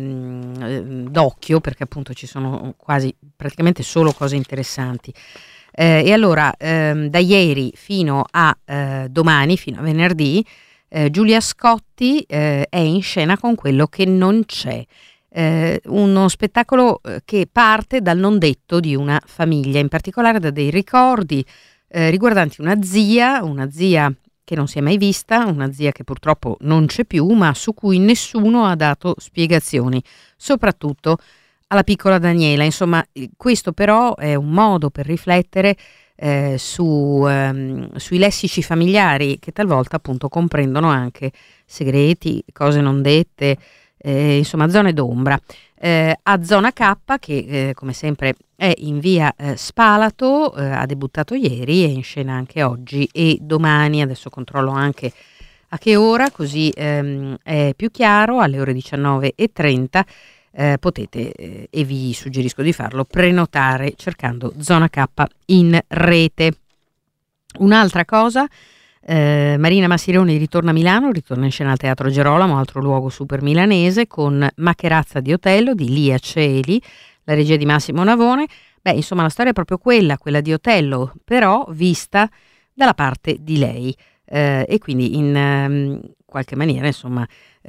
ehm, d'occhio perché appunto ci sono quasi praticamente solo cose interessanti. Eh, e allora ehm, da ieri fino a eh, domani, fino a venerdì, eh, Giulia Scotti eh, è in scena con Quello che non c'è. Eh, uno spettacolo eh, che parte dal non detto di una famiglia, in particolare da dei ricordi eh, riguardanti una zia, una zia che non si è mai vista, una zia che purtroppo non c'è più, ma su cui nessuno ha dato spiegazioni, soprattutto alla piccola Daniela. Insomma, questo però è un modo per riflettere eh, su, ehm, sui lessici familiari che talvolta appunto comprendono anche segreti, cose non dette, Eh, insomma zone d'ombra. Eh, a Zona K, che eh, come sempre è in via eh, Spalato, eh, ha debuttato ieri, è in scena anche oggi e domani. Adesso controllo anche a che ora, così ehm, è più chiaro. Alle ore diciannove e trenta eh, potete, eh, e vi suggerisco di farlo, prenotare cercando Zona K in rete. Un'altra cosa, Eh, Marina Massironi ritorna a Milano, ritorna in scena al Teatro Gerolamo, altro luogo super milanese, con Macherazza di Otello di Lia Celi, la regia di Massimo Navone. Beh, insomma, la storia è proprio quella, quella di Otello, però vista dalla parte di lei, eh, e quindi in um, qualche maniera, insomma,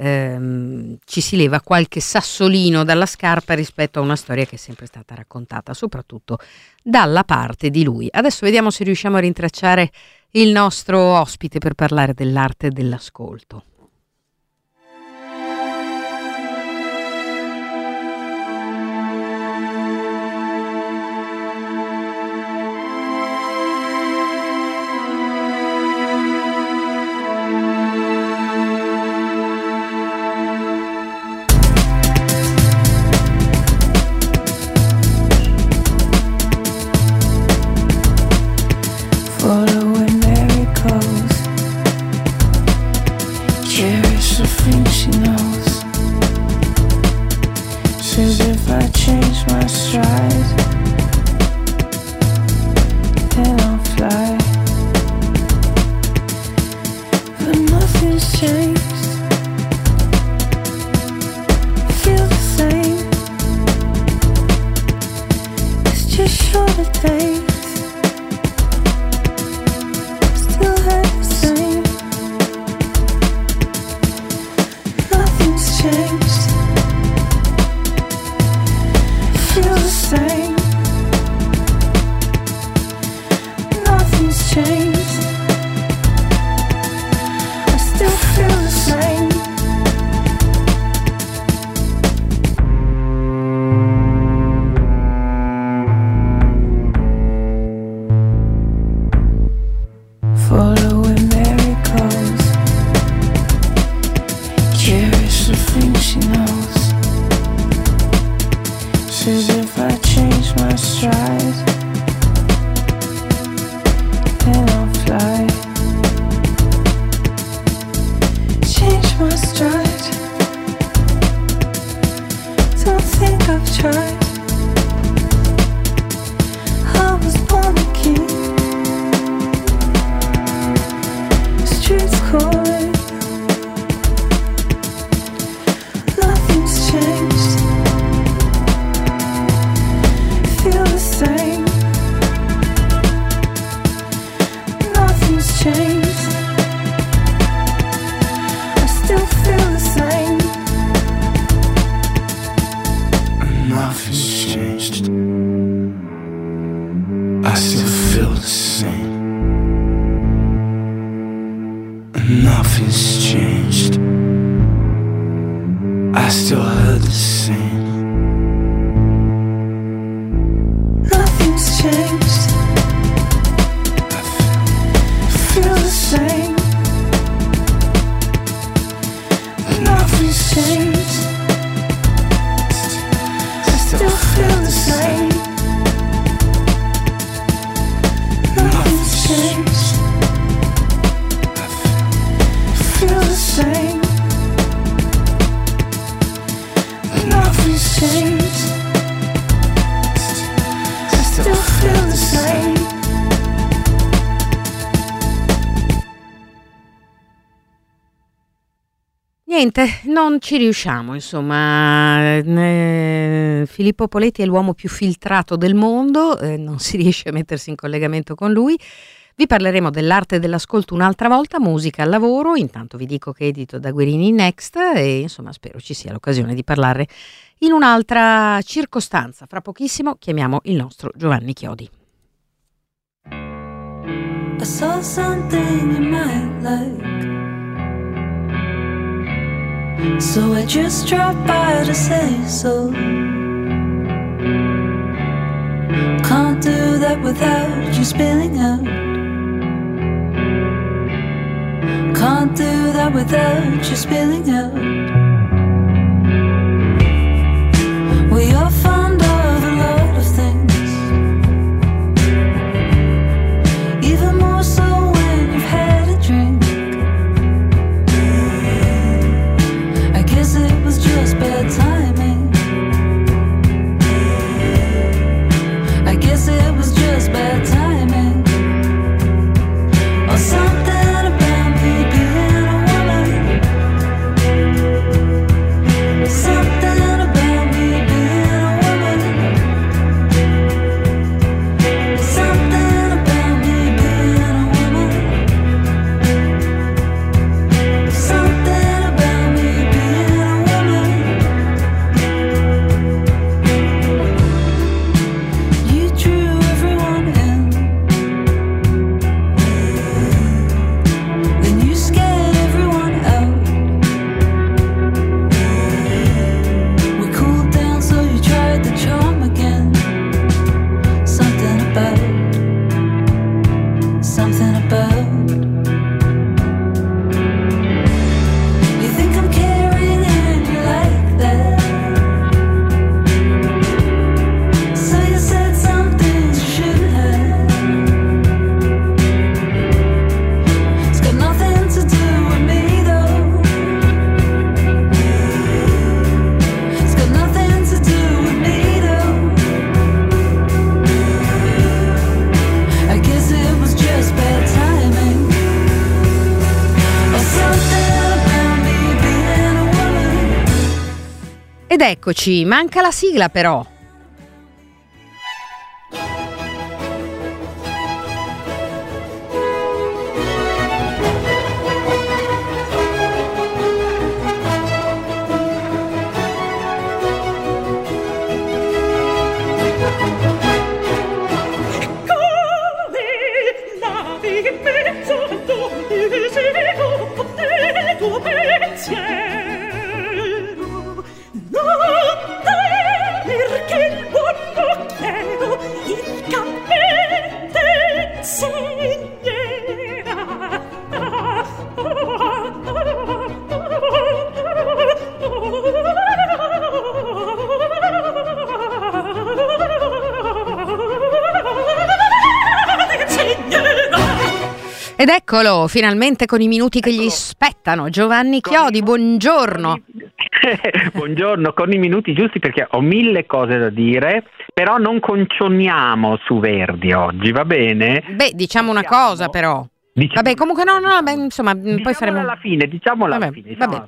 ehm, ci si leva qualche sassolino dalla scarpa rispetto a una storia che è sempre stata raccontata, soprattutto dalla parte di lui. Adesso vediamo se riusciamo a rintracciare il nostro ospite per parlare dell'arte dell'ascolto. Nothing's changed. I still heard the same. Nothing's changed. I feel the same. Nothing's changed. I still feel the same. Nothing's changed. I feel the same. Nothing's changed. I still feel the same. Niente, non ci riusciamo, insomma. Eh, Filippo Poletti è l'uomo più filtrato del mondo, eh, non si riesce a mettersi in collegamento con lui. Vi parleremo dell'arte dell'ascolto un'altra volta, musica al lavoro. Intanto vi dico che edito da Guerini Next e insomma spero ci sia l'occasione di parlare in un'altra circostanza. Fra pochissimo chiamiamo il nostro Giovanni Chiodi. I saw something you might like, so I just dropped by to say so. Can't do that without you spilling out. Can't do that without you spilling out. We are fond of a lot of things, even more so when you've had a drink. I guess it was just bad timing. I guess it was just bad timing. Or something about me being a woman. Something about me being a woman. Something about me being a woman. Something about me being a woman. You drew everyone in, then you scared everyone out. We cooled down, so you tried the charm again. Something about, something about. You think I'm caring and you like that, so you said some things you shouldn't have. It's got nothing to do with me though. It's got nothing to do with me though. I guess it was just bad timing. Or something about me being a woman. Ed eccoci, manca la sigla però. Ed eccolo, finalmente con i minuti che gli spettano. Giovanni Chiodi, buongiorno. Buongiorno, con i minuti giusti perché ho mille cose da dire, però non concioniamo su Verdi oggi, va bene? Beh, diciamo una cosa però. Diciamo Vabbè, comunque no, no, beh, insomma, diciamola poi faremo alla fine, diciamola alla Vabbè, fine, diciamola vabbè. alla fine.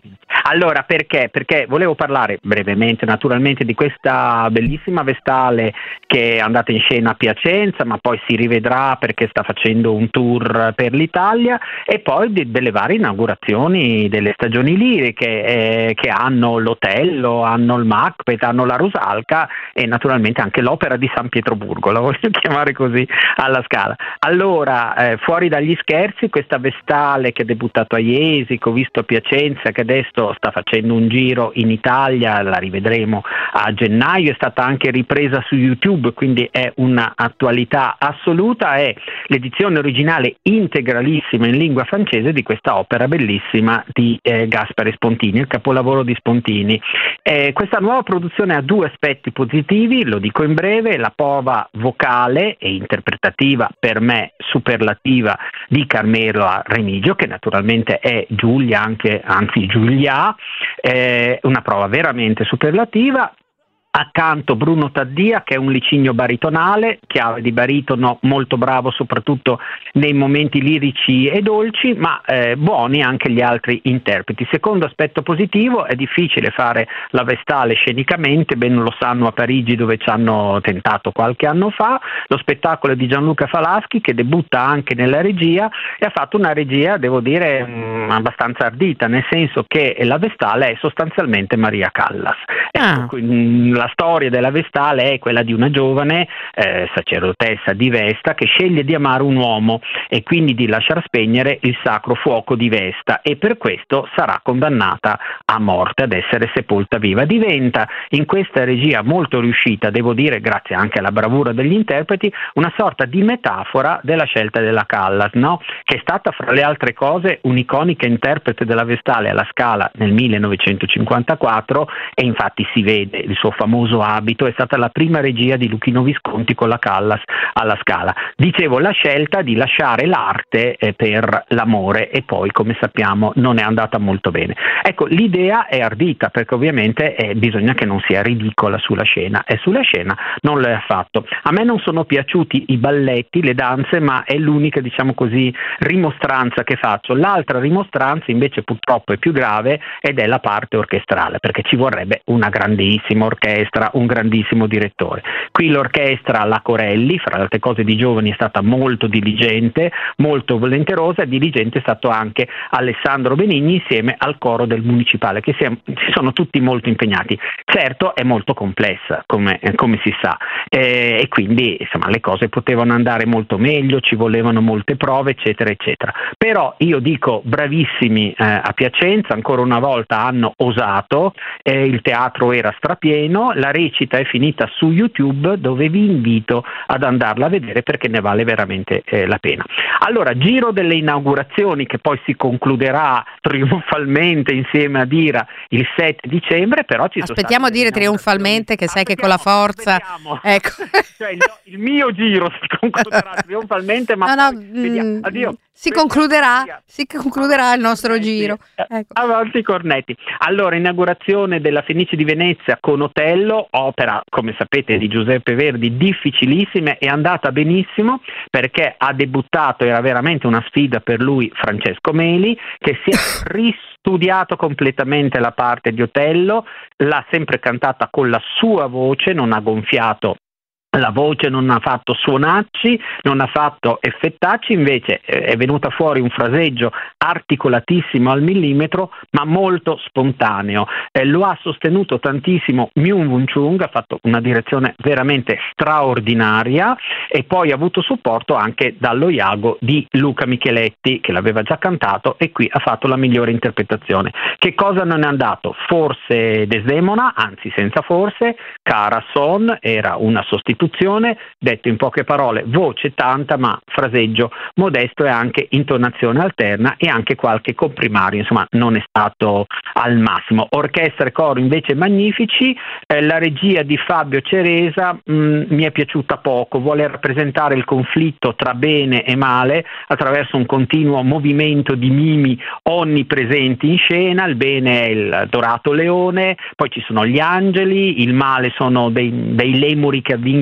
Allora, perché? Perché volevo parlare brevemente, naturalmente, di questa bellissima Vestale che è andata in scena a Piacenza, ma poi si rivedrà perché sta facendo un tour per l'Italia, e poi di, delle varie inaugurazioni delle stagioni liriche eh, che hanno l'Otello, hanno il Macbeth, hanno la Rusalka e naturalmente anche l'Opera di San Pietroburgo, la voglio chiamare così alla Scala. Allora, eh, fuori dagli scherzi, questa Vestale che ha debuttato a Iesi, che ho visto a Piacenza, che adesso sta facendo un giro in Italia, la rivedremo a gennaio, è stata anche ripresa su YouTube, quindi è un'attualità assoluta, è l'edizione originale integralissima in lingua francese di questa opera bellissima di eh, Gaspare Spontini, il capolavoro di Spontini. Eh, questa nuova produzione ha due aspetti positivi, lo dico in breve: la prova vocale e interpretativa, per me superlativa, di Carmela Remigio, che naturalmente è Giulia, anche, anzi Giulia, eh, una prova veramente superlativa. Accanto Bruno Taddia, che è un licigno baritonale, chiave di baritono, molto bravo soprattutto nei momenti lirici e dolci, ma eh, buoni anche gli altri interpreti. Secondo aspetto positivo: è difficile fare la Vestale scenicamente, ben lo sanno a Parigi, dove ci hanno tentato qualche anno fa. Lo spettacolo è di Gianluca Falaschi, che debutta anche nella regia e ha fatto una regia, devo dire, mh, abbastanza ardita, nel senso che la Vestale è sostanzialmente Maria Callas. Ah. Ecco, la storia della Vestale è quella di una giovane eh, sacerdotessa di Vesta che sceglie di amare un uomo e quindi di lasciar spegnere il sacro fuoco di Vesta, e per questo sarà condannata a morte, ad essere sepolta viva. Diventa, in questa regia molto riuscita, devo dire, grazie anche alla bravura degli interpreti, una sorta di metafora della scelta della Callas, no? Che è stata, fra le altre cose, un'iconica interprete della Vestale alla Scala nel millenovecentocinquantaquattro, e infatti si vede il suo famoso abito. È stata la prima regia di Luchino Visconti con la Callas alla Scala. Dicevo, la scelta di lasciare l'arte eh, per l'amore, e poi, come sappiamo, non è andata molto bene. Ecco, l'idea è ardita, perché ovviamente eh, bisogna che non sia ridicola sulla scena, e sulla scena non lo è affatto. A me non sono piaciuti i balletti, le danze, ma è l'unica, diciamo così, rimostranza che faccio. L'altra rimostranza invece purtroppo è più grave, ed è la parte orchestrale, perché ci vorrebbe una grandissima orchestra, un grandissimo direttore. Qui l'orchestra, la Corelli, fra le altre cose di giovani, è stata molto diligente, molto volenterosa. Dirigente è stato anche Alessandro Benigni, insieme al coro del Municipale, che si, è, si sono tutti molto impegnati. Certo, è molto complessa, come, come si sa, eh, e quindi insomma le cose potevano andare molto meglio, ci volevano molte prove, eccetera eccetera. Però io dico bravissimi eh, a Piacenza, ancora una volta hanno osato, eh, il teatro era strapieno, la recita è finita su YouTube, dove vi invito ad andarla a vedere perché ne vale veramente eh, la pena. Allora, giro delle inaugurazioni che poi si concluderà trionfalmente insieme a Dira il sette dicembre, però ci sono Aspettiamo a dire trionfalmente, che sai che con la forza, ecco. Cioè, il, il mio giro si concluderà trionfalmente, ma no, poi, no, vediamo. mh, Addio. si concluderà, si concluderà il nostro giro. Ecco. Avanti i cornetti. Allora, inaugurazione della Fenice di Venezia con Otello, opera, come sapete, di Giuseppe Verdi, difficilissima, è andata benissimo perché ha debuttato, era veramente una sfida per lui, Francesco Meli, che si è ristudiato completamente la parte di Otello, l'ha sempre cantata con la sua voce, non ha gonfiato la voce, non ha fatto suonacci, non ha fatto effettacci, invece eh, è venuta fuori un fraseggio articolatissimo al millimetro, ma molto spontaneo. Eh, lo ha sostenuto tantissimo Myung Woo Chung, ha fatto una direzione veramente straordinaria, e poi ha avuto supporto anche dallo Iago di Luca Micheletti, che l'aveva già cantato, e qui ha fatto la migliore interpretazione. Che cosa non è andato? Forse Desdemona, anzi senza forse, Cara Son era una sostituzione, detto in poche parole, voce tanta ma fraseggio modesto e anche intonazione alterna e anche qualche comprimario, insomma non è stato al massimo. Orchestra e coro invece magnifici, eh, la regia di Fabio Ceresa mh, mi è piaciuta poco, vuole rappresentare il conflitto tra bene e male attraverso un continuo movimento di mimi onnipresenti in scena. Il bene è il dorato leone, poi ci sono gli angeli, il male sono dei, dei lemuri che avvingano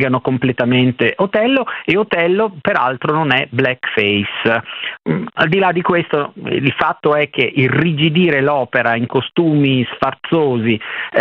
cambiano completamente Otello, e Otello peraltro non è blackface. Mm, al di là di questo, il fatto è che irrigidire l'opera in costumi sfarzosi,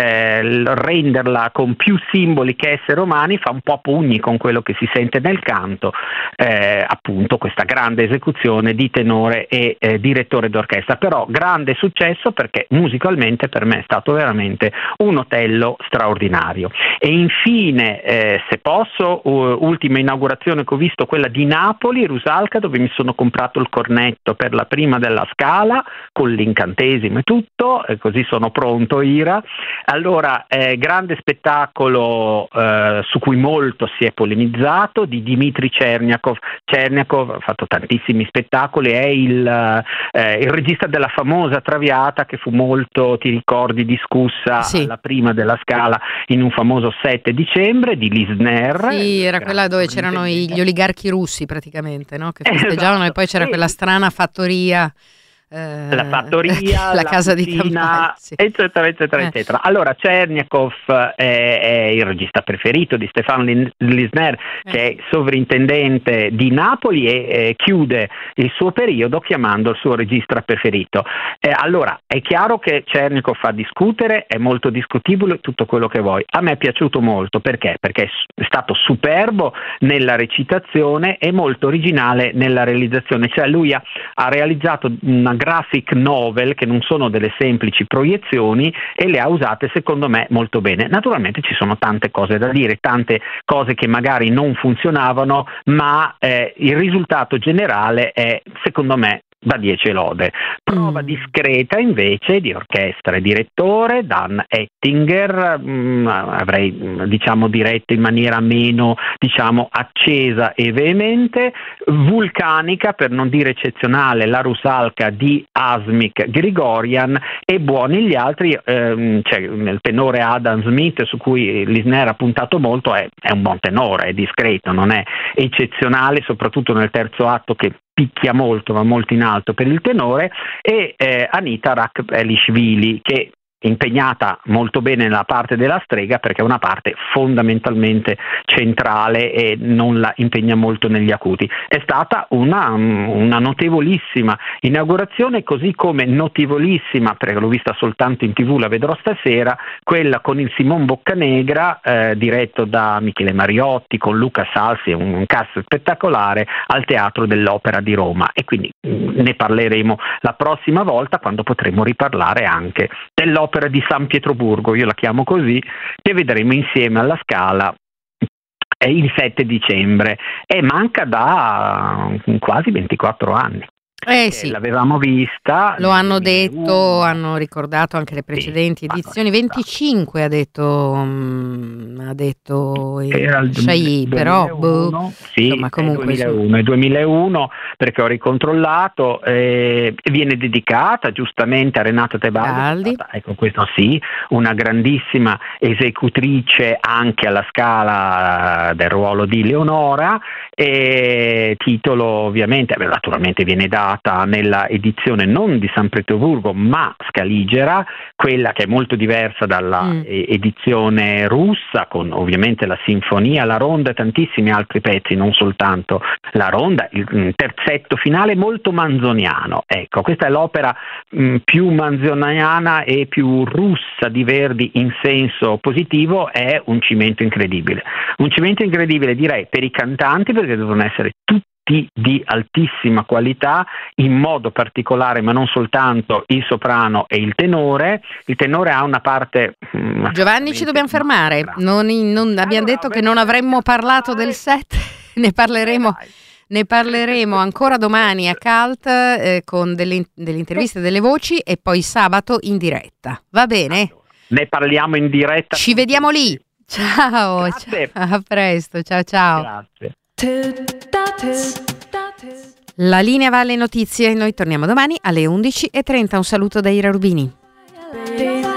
eh, renderla con più simboli che esseri umani, fa un po' pugni con quello che si sente nel canto, eh, appunto questa grande esecuzione di tenore e eh, direttore d'orchestra. Però grande successo, perché musicalmente per me è stato veramente un Otello straordinario. E infine, eh, se posso, uh, ultima inaugurazione che ho visto, quella di Napoli, Rusalka, dove mi sono comprato il cornetto per la prima della Scala con l'incantesimo e tutto, e così sono pronto, Ira. Allora, eh, grande spettacolo eh, su cui molto si è polemizzato, di Dmitry Chernyakov. Chernyakov ha fatto tantissimi spettacoli, è il, eh, il regista della famosa Traviata, che fu molto, ti ricordi, discussa Sì. alla prima della Scala in un famoso sette dicembre, di Lisner. Sì, era quella dove c'erano i- gli oligarchi russi praticamente, no? Che festeggiavano, Esatto, e poi c'era sì. quella strana fattoria, eh, La fattoria, la la casa di cucina, campagna, sì. eccetera, eccetera, Eh. eccetera. Allora, Chernyakov è, è il regista preferito di Stefan Lin- Lisner, che Eh. è sovrintendente di Napoli, e eh, chiude il suo periodo chiamando il suo regista preferito. Eh, allora, è chiaro che Chernyakov fa discutere, è molto discutibile tutto quello che vuoi. A me è piaciuto molto, perché? Perché è stato superbo nella recitazione e molto originale nella realizzazione. Cioè lui ha, ha realizzato una graphic novel, che non sono delle semplici proiezioni, e le ha usate secondo me molto bene. Naturalmente ci sono tante cose da dire, tante cose che magari non funzionavano, ma eh, il risultato generale è, secondo me, da dieci lode. Prova Mm. discreta invece di orchestra e direttore Dan Ettinger, mh, avrei mh, diciamo diretto in maniera meno diciamo accesa e veemente, vulcanica per non dire eccezionale la Rusalka di Asmik Grigorian, e buoni gli altri, ehm, cioè il tenore Adam Smith, su cui Lisner ha puntato molto, è, è un buon tenore, è discreto, non è eccezionale, soprattutto nel terzo atto che picchia molto, va molto in alto per il tenore, e eh, Anita Rakvelishvili, che impegnata molto bene nella parte della strega, perché è una parte fondamentalmente centrale e non la impegna molto negli acuti. È stata una, una notevolissima inaugurazione, così come notevolissima, perché l'ho vista soltanto in tv, la vedrò stasera, quella con il Simon Boccanegra, eh, diretto da Michele Mariotti, con Luca Salsi, un, un cast spettacolare, al Teatro dell'Opera di Roma. E quindi mh, ne parleremo la prossima volta, quando potremo riparlare anche dell'opera di San Pietroburgo, io la chiamo così, che vedremo insieme alla Scala eh, il sette dicembre, e manca da uh, quasi ventiquattro anni. Eh Eh, sì, L'avevamo vista. lo nel hanno detto, duemilauno. hanno ricordato anche le precedenti ma edizioni. no, venticinque ha detto, mm, ha detto Era il Shai, però boh, duemilauno, sì, insomma, è comunque sì. duemilauno, è duemilauno, perché ho ricontrollato, eh, viene dedicata giustamente a Renata Tebaldi, Tebaldi. che è stata, ecco questo sì, una grandissima esecutrice anche alla Scala del ruolo di Leonora, e titolo ovviamente, beh, naturalmente viene data nella edizione non di San Pietroburgo ma Scaligera, quella che è molto diversa dalla Mm. eh, edizione russa, con ovviamente la sinfonia, la ronda e tantissimi altri pezzi, non soltanto la ronda, il mm, terzetto finale molto manzoniano. Ecco, questa è l'opera mh, più manzoniana e più russa di Verdi in senso positivo, è un cimento incredibile. Un cimento incredibile, direi, per i cantanti, perché devono essere tutti di altissima qualità, in modo particolare, ma non soltanto, il soprano e il tenore. Il tenore ha una parte mm, Giovanni, ci dobbiamo fermare. grande. Non, non- abbiamo Allora, detto che non avremmo parlato del set, ne parleremo. Ne parleremo ancora domani a Cult, eh, con delle, delle interviste, delle voci, e poi sabato in diretta. Va bene? Ne parliamo in diretta. Ci vediamo lì. Ciao, Grazie. ciao, a presto, ciao ciao. Grazie. La linea va alle notizie, noi torniamo domani alle undici e trenta. Un saluto da Ira Rubini. Baby.